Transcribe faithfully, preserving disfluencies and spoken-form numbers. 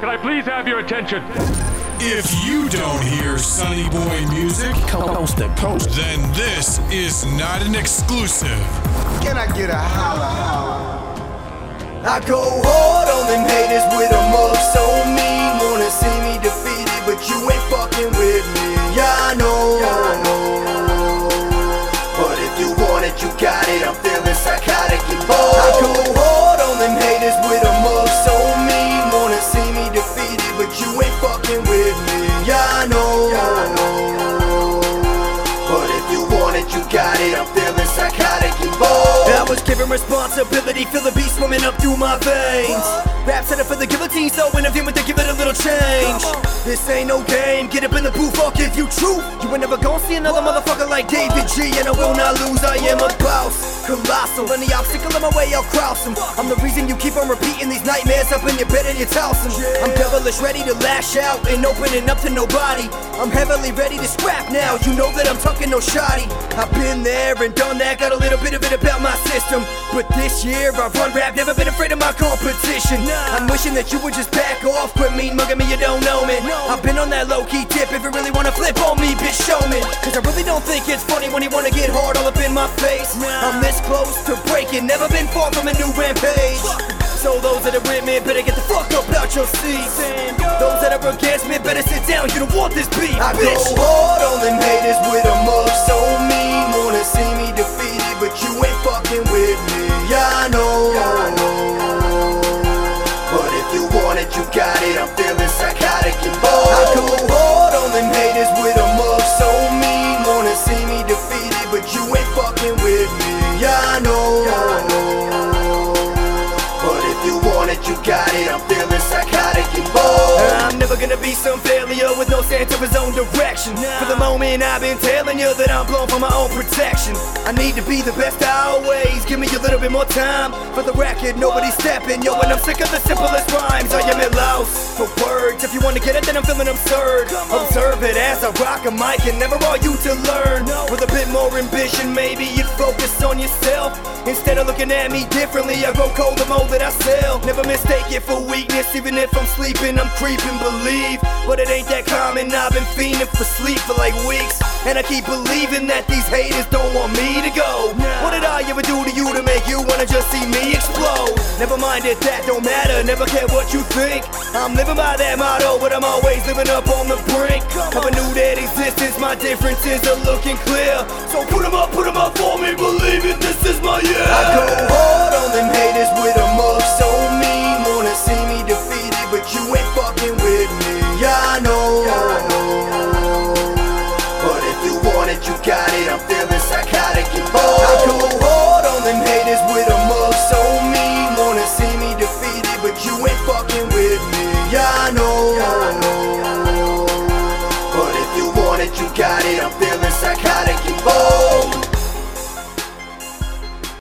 Can I please have your attention? If you don't hear Sonny Boy music, coast to coast, then this is not an exclusive. Can I get a holla holla? I go hard on them haters with a mug so mean. Wanna see me defeated, but you ain't fucking with me. Yeah, I know, yeah, I know. But if you want it, you got it. I'm feeling psychotic and bold. I go hard on them haters with a mug so mean. Wanna see me defeated, but you ain't fucking with me. Yeah, I know, yeah, I know. But if you want it, you got it. I'm feeling psychotic and bold. I was given responsibility, feel the beast swimming up through my veins. Rap set up for the guillotine, so when I'm with to give it a little change. This ain't no game, get up in the booth, I'll give you truth. You ain't never gonna see another motherfucker like David G, and I will not lose, I am a boss. Colossal, any obstacle in my way, I'll cross them. I'm the reason you keep on repeating these nightmares up in your bed and you toss them. I'm devilish, ready to lash out, ain't opening up to nobody. I'm heavily ready to scrap now, you know that I'm talking no shoddy. I've been there and done that, got a little bit of it about my system. But this year I run rap, never been afraid of my competition. I'm wishing that you would just back off, quit mean mugging me, you don't know me. I've been on that low-key tip, if you really wanna flip on me, bitch, show me. Cause I really don't think it's funny when you wanna get hard all up in my face. I'm this close to breaking, never been far from a new rampage. So those that are with me better get the fuck up out your seats. Those that are against me better sit down, you don't want this beat. I go hard on them haters with a mug so mean. Wanna see me defeated, but you ain't fucking with me. Yeah, I know, yeah, I know. But if you want it, you got it. I'm feeling psychotic and bold. I go hard on them haters with a mug so mean. Wanna see me defeated, but you ain't fucking with me. Yeah, I know, yeah, I know. But if you want it, you got it. I'm feeling psychotic and bold. I'm never gonna be some failure with no sense of his own direction. For the moment, I've been telling you that I'm blown for my own protection. I need to be the best always. Give me a little bit more time. For the record, nobody's stepping. Yo, and I'm sick of the simplest rhymes. I am at loss for words. If you wanna get it, then I'm feeling absurd. Observe it as I rock a mic and never are you to learn. With a bit more ambition, maybe you'd focus on yourself. Instead of looking at me differently, I grow cold the mold that I sell. Never mistake it for weakness, even if I'm sleeping, I'm creeping, believe. But it ain't that common, I've been fiending for sleep for like weeks. And I keep believing that these haters don't want me to go. What did I ever do to you to make you wanna just see me explode? Never mind it, that don't matter, never care what you think. I'm living by that motto, but I'm always living up on the brink of a new dead existence, my differences are looking clear. So put 'em up, put 'em up for me, believe it, this is my year. I